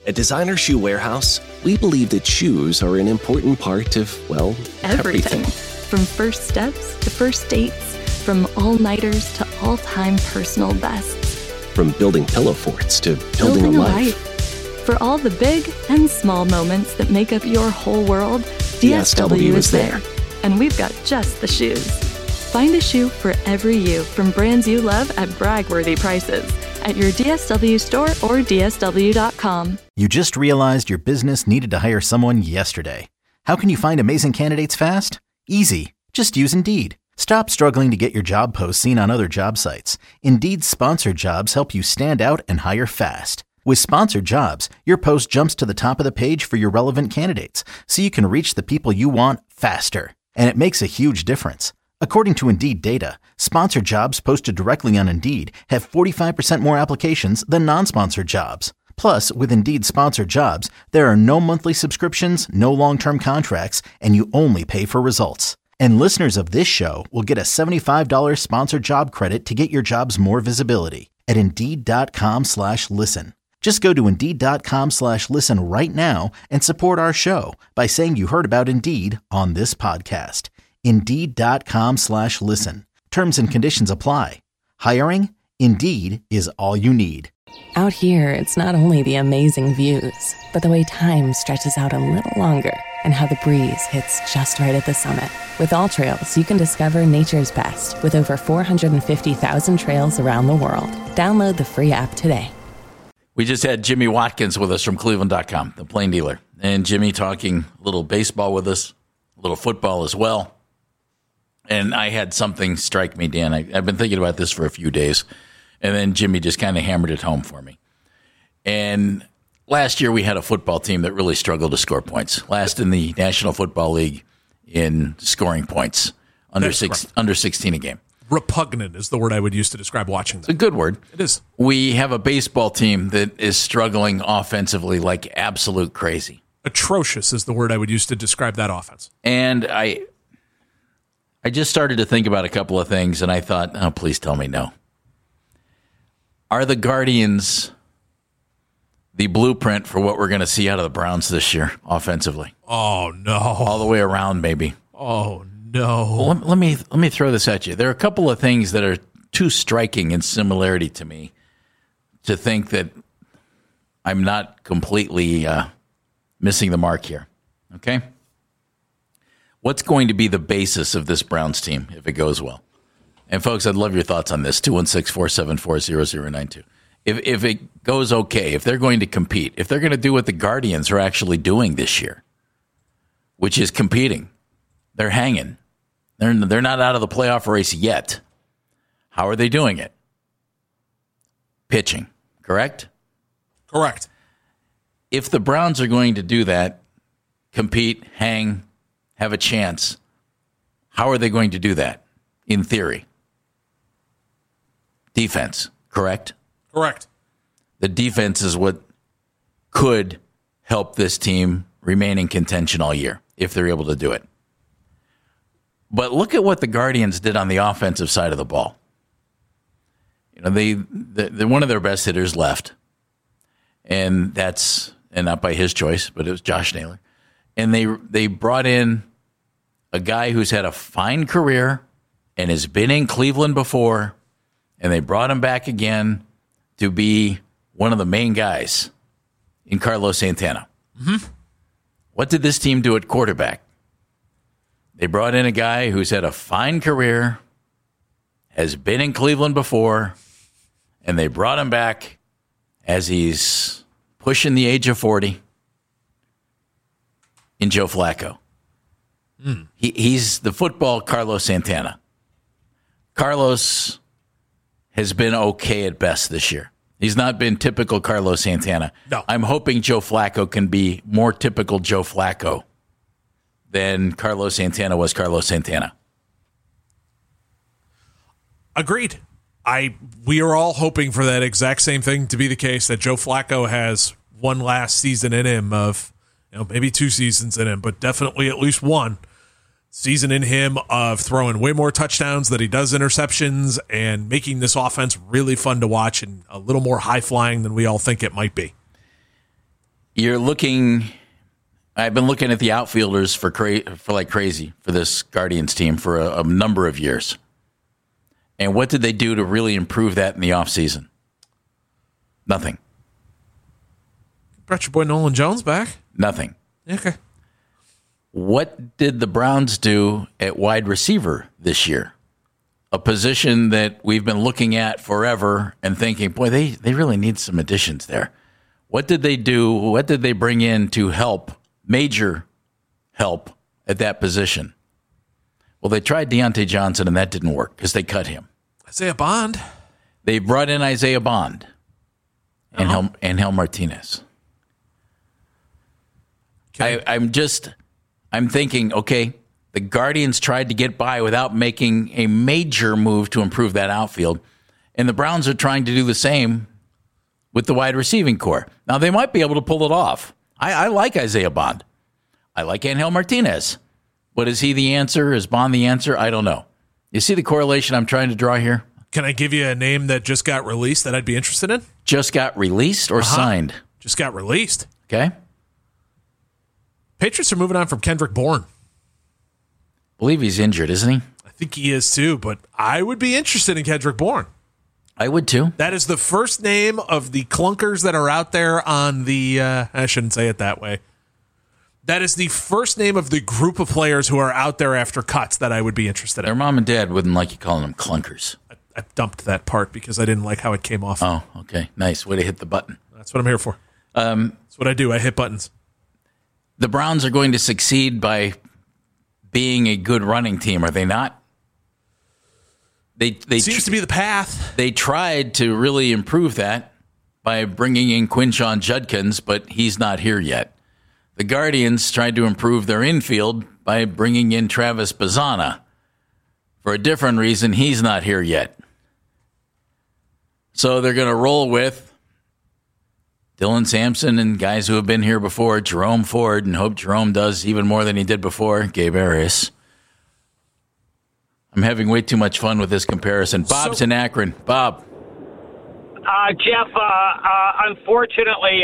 At Designer Shoe Warehouse, we believe that shoes are an important part of, well, everything. From first steps to first dates, from all-nighters to all-time personal bests. From building pillow forts to building a life. For all the big and small moments that make up your whole world, DSW is there. And we've got just the shoes. Find a shoe for every you from brands you love at brag-worthy prices at your DSW store or DSW.com. You just realized your business needed to hire someone yesterday. How can you find amazing candidates fast? Easy. Just use Indeed. Stop struggling to get your job posts seen on other job sites. Indeed's sponsored jobs help you stand out and hire fast. With sponsored jobs, your post jumps to the top of the page for your relevant candidates, so you can reach the people you want faster. And it makes a huge difference. According to Indeed data, sponsored jobs posted directly on Indeed have 45% more applications than non-sponsored jobs. Plus, with Indeed sponsored jobs, there are no monthly subscriptions, no long-term contracts, and you only pay for results. And listeners of this show will get a $75 sponsored job credit to get your jobs more visibility at Indeed.com/listen. Just go to Indeed.com/listen right now and support our show by saying you heard about Indeed on this podcast. Indeed.com/listen. Terms and conditions apply. Hiring? Indeed is all you need. Out here, it's not only the amazing views, but the way time stretches out a little longer and how the breeze hits just right at the summit. With All Trails, you can discover nature's best with over 450,000 trails around the world. Download the free app today. We just had Jimmy Watkins with us from Cleveland.com, the Plain Dealer. And Jimmy talking a little baseball with us, a little football as well. And I had something strike me, Dan. I've been thinking about this for a few days. And then Jimmy just kind of hammered it home for me. And last year we had a football team that really struggled to score points. Last in the National Football League in scoring points, under 16 a game. Repugnant is the word I would use to describe watching them. It's a good word. It is. We have a baseball team that is struggling offensively like absolute crazy. Atrocious is the word I would use to describe that offense. And I just started to think about a couple of things, and I thought, oh, please tell me no. Are the Guardians the blueprint for what we're going to see out of the Browns this year offensively? Oh, no. All the way around, maybe. Oh, no. Well, let me throw this at you. There are a couple of things that are too striking in similarity to me to think that I'm not completely missing the mark here. Okay? What's going to be the basis of this Browns team if it goes well? And, folks, I'd love your thoughts on this, 216-474-0092. If it goes okay, if they're going to compete, if they're going to do what the Guardians are actually doing this year, which is competing, they're hanging. They're not out of the playoff race yet. How are they doing it? Pitching, correct? Correct. If the Browns are going to do that, compete, hang, have a chance, how are they going to do that in theory? Defense, correct? Correct. The defense is what could help this team remain in contention all year if they're able to do it. But look at what the Guardians did on the offensive side of the ball. You know, they one of their best hitters left, and not by his choice, but it was Josh Naylor. And they brought in a guy who's had a fine career and has been in Cleveland before, and they brought him back again to be one of the main guys in Carlos Santana. Mm-hmm. What did this team do at quarterback? They brought in a guy who's had a fine career, has been in Cleveland before, and they brought him back as he's pushing the age of 40 in Joe Flacco. He's the football Carlos Santana. Carlos has been okay at best this year. He's not been typical Carlos Santana. No. I'm hoping Joe Flacco can be more typical Joe Flacco than Carlos Santana was Carlos Santana. Agreed. We are all hoping for that exact same thing to be the case, that Joe Flacco has one last season in him of, maybe 2 seasons in him, but definitely at least one season in him of throwing way more touchdowns than he does interceptions and making this offense really fun to watch and a little more high-flying than we all think it might be. you're looking. I've been looking at the outfielders for like crazy for this Guardians team for a number of years. And what did they do to really improve that in the offseason? Nothing. Brought your boy Nolan Jones back. Nothing. Okay. What did the Browns do at wide receiver this year? A position that we've been looking at forever and thinking, boy, they really need some additions there. What did they do? What did they bring in to help, major help at that position? Well, they tried Deontay Johnson, and that didn't work because they cut him. Isaiah Bond. They brought in Isaiah Bond and Angel Martinez. Okay. I'm thinking, okay, the Guardians tried to get by without making a major move to improve that outfield, and the Browns are trying to do the same with the wide receiving core. Now, they might be able to pull it off. I like Isaiah Bond. I like Angel Martinez. But is he the answer? Is Bond the answer? I don't know. You see the correlation I'm trying to draw here? Can I give you a name that just got released that I'd be interested in? Just got released or signed? Just got released. Okay. Patriots are moving on from Kendrick Bourne. Believe he's injured, isn't he? I think he is too, but I would be interested in Kendrick Bourne. I would too. That is the first name of the clunkers that are out there on the, I shouldn't say it that way. That is the first name of the group of players who are out there after cuts that I would be interested in. Their mom and dad wouldn't like you calling them clunkers. I dumped that part because I didn't like how it came off. Oh, okay. Nice. Way to hit the button. That's what I'm here for. That's what I do. I hit buttons. The Browns are going to succeed by being a good running team, are they not? They seems to be the path. They tried to really improve that by bringing in Quinshon Judkins, but he's not here yet. The Guardians tried to improve their infield by bringing in Travis Bazzana. For a different reason, he's not here yet. So they're going to roll with Dylan Sampson and guys who have been here before, Jerome Ford, and hope Jerome does even more than he did before, Gabe Arias. I'm having way too much fun with this comparison. Bob's in Akron. Bob. Jeff, unfortunately,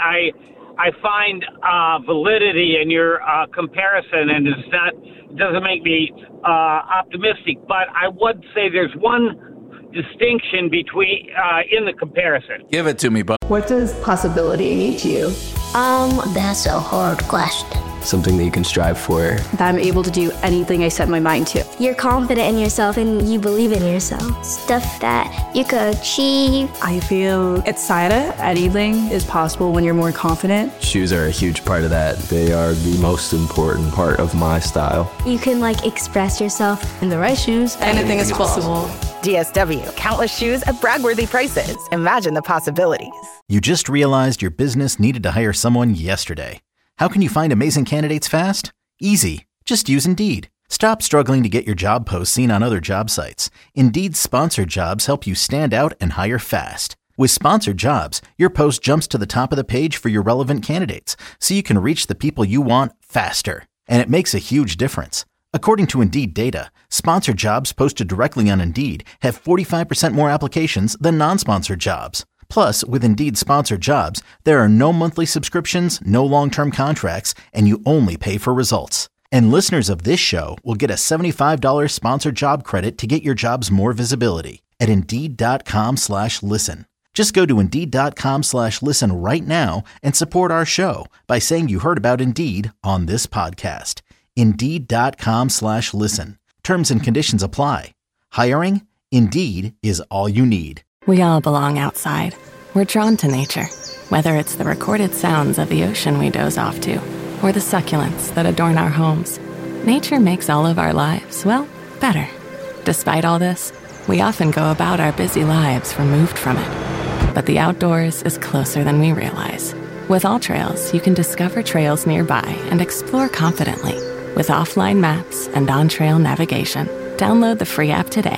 I find validity in your comparison, and it doesn't make me optimistic. But I would say there's one distinction between in the comparison. Give it to me, Bob. What does possibility mean to you? That's a hard question. Something that you can strive for. That I'm able to do anything I set my mind to. You're confident in yourself and you believe in yourself. Stuff that you could achieve. I feel excited. Anything is possible when you're more confident. Shoes are a huge part of that. They are the most important part of my style. You can express yourself. In the right shoes, anything is possible. DSW, countless shoes at brag-worthy prices. Imagine the possibilities. You just realized your business needed to hire someone yesterday. How can you find amazing candidates fast? Easy. Just use Indeed. Stop struggling to get your job posts seen on other job sites. Indeed's sponsored jobs help you stand out and hire fast. With sponsored jobs, your post jumps to the top of the page for your relevant candidates, so you can reach the people you want faster. And it makes a huge difference. According to Indeed data, sponsored jobs posted directly on Indeed have 45% more applications than non-sponsored jobs. Plus, with Indeed sponsored jobs, there are no monthly subscriptions, no long-term contracts, and you only pay for results. And listeners of this show will get a $75 sponsored job credit to get your jobs more visibility at Indeed.com/listen. Just go to Indeed.com/listen right now and support our show by saying you heard about Indeed on this podcast. Indeed.com/listen. Terms and conditions apply. Hiring? Indeed is all you need. We all belong outside. We're drawn to nature, whether it's the recorded sounds of the ocean we doze off to, or the succulents that adorn our homes. Nature makes all of our lives, well, better. Despite all this, we often go about our busy lives removed from it. But the outdoors is closer than we realize. With AllTrails, you can discover trails nearby and explore confidently. With offline maps and on-trail navigation, download the free app today.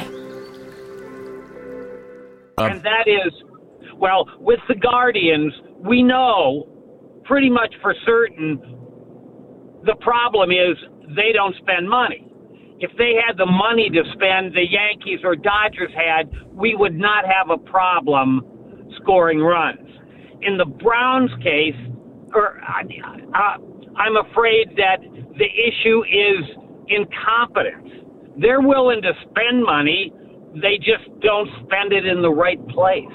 And that is, with the Guardians, we know pretty much for certain the problem is they don't spend money. If they had the money to spend, the Yankees or Dodgers had, we would not have a problem scoring runs. In the Browns' case, I'm afraid that the issue is incompetence. They're willing to spend money, they just don't spend it in the right place.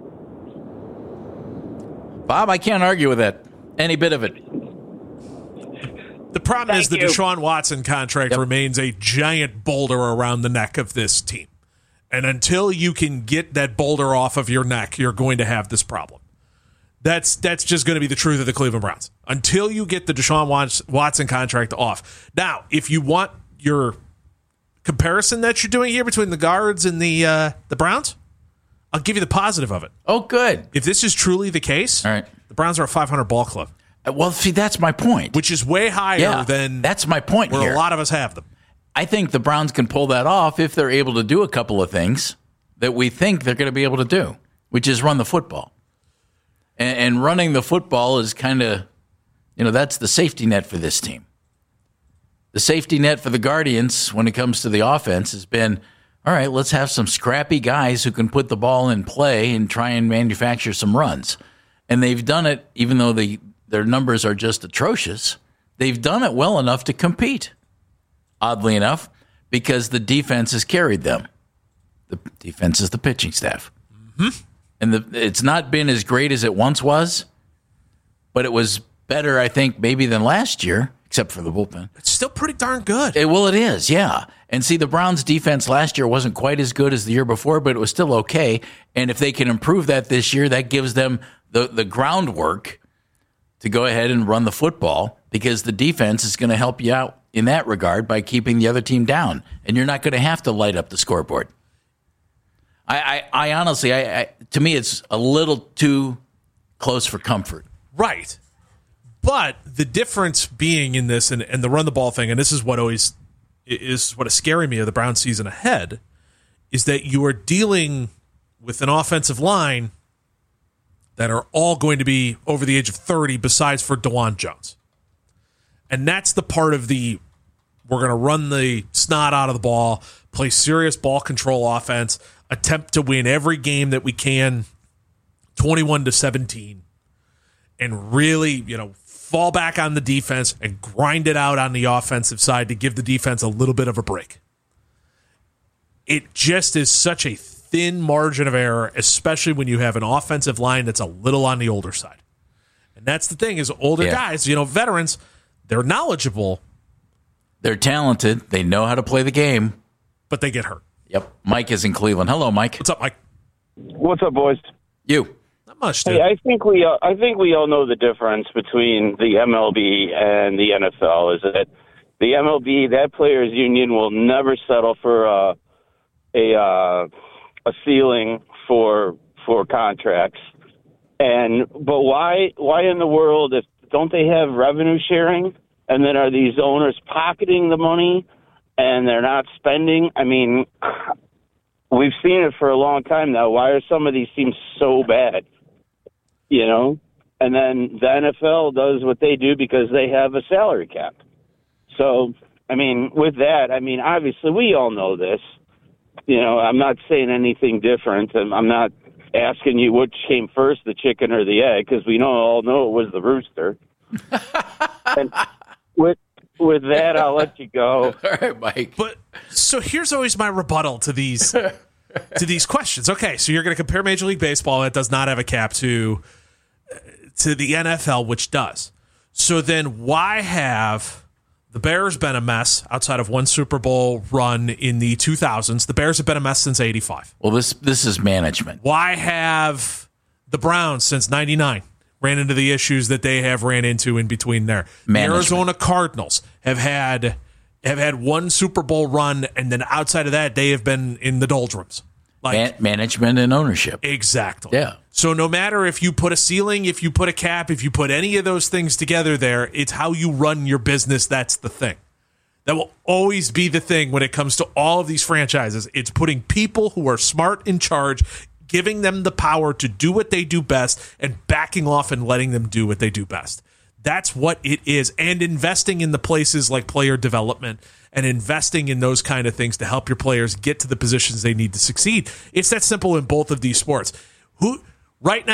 Bob, I can't argue with that. Any bit of it. The problem is the Deshaun Watson contract remains a giant boulder around the neck of this team. And until you can get that boulder off of your neck, you're going to have this problem. That's just going to be the truth of the Cleveland Browns. Until you get the Deshaun Watson contract off. Now, if you want your comparison that you're doing here between the guards and the Browns, I'll give you the positive of it. Oh, good. If this is truly the case, all right, the Browns are a 500 ball club. Well, see, that's my point. Which is way higher than that's my point where here. A lot of us have them. I think the Browns can pull that off if they're able to do a couple of things that we think they're going to be able to do, which is run the football. And running the football is kind of, that's the safety net for this team. The safety net for the Guardians when it comes to the offense has been, all right, let's have some scrappy guys who can put the ball in play and try and manufacture some runs. And they've done it, even though their numbers are just atrocious, they've done it well enough to compete, oddly enough, because the defense has carried them. The defense is the pitching staff. Mm-hmm. And it's not been as great as it once was, but it was better, I think, maybe than last year, except for the bullpen. It's still pretty darn good. Well, it is, yeah. And see, the Browns' defense last year wasn't quite as good as the year before, but it was still okay. And if they can improve that this year, that gives them the groundwork to go ahead and run the football, because the defense is going to help you out in that regard by keeping the other team down. And you're not going to have to light up the scoreboard. I honestly, to me, it's a little too close for comfort. Right. But the difference being in this and the run the ball thing, and this is what always is what is scaring me of the Browns season ahead, is that you are dealing with an offensive line that are all going to be over the age of 30 besides for DeJuan Jones. And that's the part of we're going to run the snot out of the ball, play serious ball control offense, attempt to win every game that we can 21-17, and really, fall back on the defense and grind it out on the offensive side to give the defense a little bit of a break. It just is such a thin margin of error, especially when you have an offensive line that's a little on the older side. And that's the thing, is older guys, veterans, they're knowledgeable. They're talented. They know how to play the game. But they get hurt. Yep. Mike is in Cleveland. Hello, Mike. What's up, Mike? What's up, boys? You. Not much, dude. Hey, I think we all know the difference between the MLB and the NFL is that the MLB, that players union will never settle for a ceiling for contracts. But why in the world, don't they have revenue sharing? And then are these owners pocketing the money and they're not spending? I mean, we've seen it for a long time now. Why are some of these teams so bad? And then the NFL does what they do because they have a salary cap. So, with that, obviously we all know this. I'm not saying anything different. I'm not asking you which came first, the chicken or the egg, because we all know it was the rooster. And with that, I'll let you go. All right, Mike. But so here's always my rebuttal to these questions. Okay, so you're going to compare Major League Baseball that does not have a cap to the NFL, which does. So then why have the Bears been a mess outside of one Super Bowl run in the 2000s? The Bears have been a mess since 85. Well, this is management. Why have the Browns since 99 ran into the issues that they have ran into in between there? The Arizona Cardinals have had one Super Bowl run, and then outside of that, they have been in the doldrums. Management and ownership. Exactly. Yeah. So no matter if you put a ceiling, if you put a cap, if you put any of those things together there, it's how you run your business. That's the thing. That will always be the thing when it comes to all of these franchises. It's putting people who are smart in charge, giving them the power to do what they do best, and backing off and letting them do what they do best. That's what it is. And investing in the places like player development and investing in those kind of things to help your players get to the positions they need to succeed. It's that simple in both of these sports. Right now,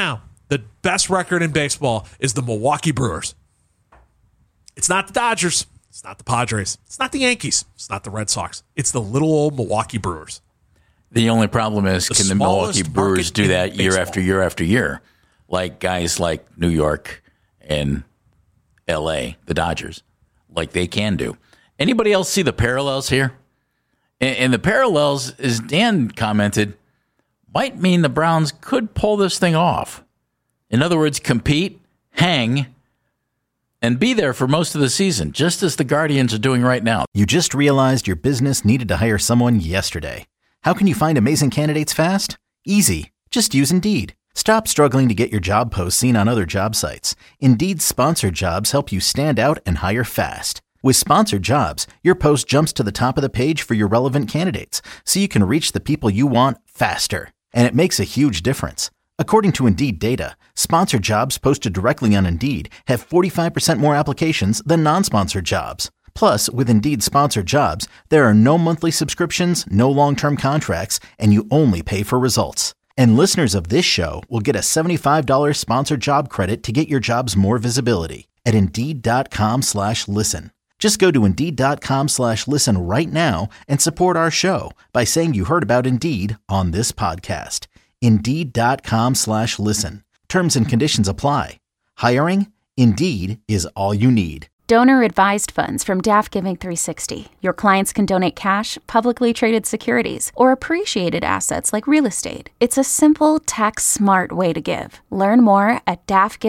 The best record in baseball is the Milwaukee Brewers. It's not the Dodgers. It's not the Padres. It's not the Yankees. It's not the Red Sox. It's the little old Milwaukee Brewers. The only problem is, can the Milwaukee Brewers do that year after year after year? Like guys like New York and L.A., the Dodgers, like they can do. Anybody else see the parallels here? And the parallels, as Dan commented, might mean the Browns could pull this thing off. In other words, compete, hang, and be there for most of the season, just as the Guardians are doing right now. You just realized your business needed to hire someone yesterday. How can you find amazing candidates fast? Easy. Just use Indeed. Stop struggling to get your job posts seen on other job sites. Indeed's sponsored jobs help you stand out and hire fast. With sponsored jobs, your post jumps to the top of the page for your relevant candidates, so you can reach the people you want faster. And it makes a huge difference. According to Indeed data, sponsored jobs posted directly on Indeed have 45% more applications than non-sponsored jobs. Plus, with Indeed sponsored jobs, there are no monthly subscriptions, no long-term contracts, and you only pay for results. And listeners of this show will get a $75 sponsored job credit to get your jobs more visibility at Indeed.com/listen. Just go to Indeed.com/listen right now and support our show by saying you heard about Indeed on this podcast. Indeed.com/listen. Terms and conditions apply. Hiring? Indeed is all you need. Donor-advised funds from DAF Giving 360. Your clients can donate cash, publicly traded securities, or appreciated assets like real estate. It's a simple, tax-smart way to give. Learn more at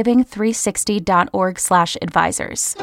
dafgiving360.org/advisors.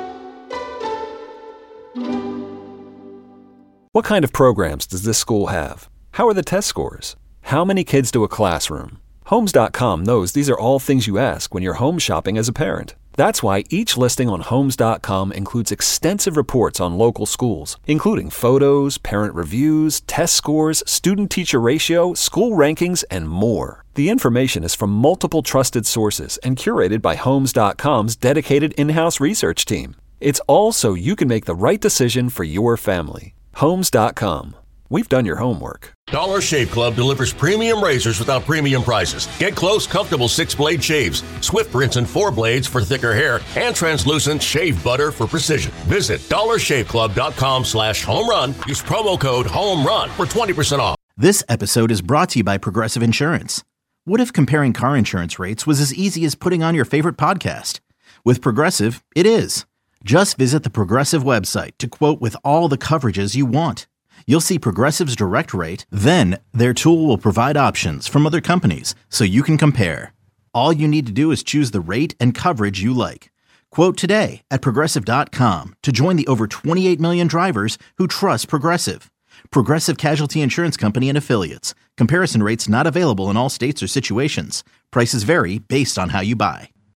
What kind of programs does this school have? How are the test scores? How many kids to a classroom? Homes.com knows these are all things you ask when you're home shopping as a parent. That's why each listing on Homes.com includes extensive reports on local schools, including photos, parent reviews, test scores, student-teacher ratio, school rankings, and more. The information is from multiple trusted sources and curated by Homes.com's dedicated in-house research team. It's all so you can make the right decision for your family. Homes.com. We've done your homework. Dollar Shave Club delivers premium razors without premium prices. Get close, comfortable 6-blade shaves, swift rinse and 4 blades for thicker hair, and translucent shave butter for precision. Visit dollarshaveclub.com/home run. Use promo code HOMERUN for 20% off. This episode is brought to you by Progressive Insurance. What if comparing car insurance rates was as easy as putting on your favorite podcast? With Progressive, it is. Just visit the Progressive website to quote with all the coverages you want. You'll see Progressive's direct rate, then their tool will provide options from other companies so you can compare. All you need to do is choose the rate and coverage you like. Quote today at Progressive.com to join the over 28 million drivers who trust Progressive. Progressive Casualty Insurance Company and Affiliates. Comparison rates not available in all states or situations. Prices vary based on how you buy.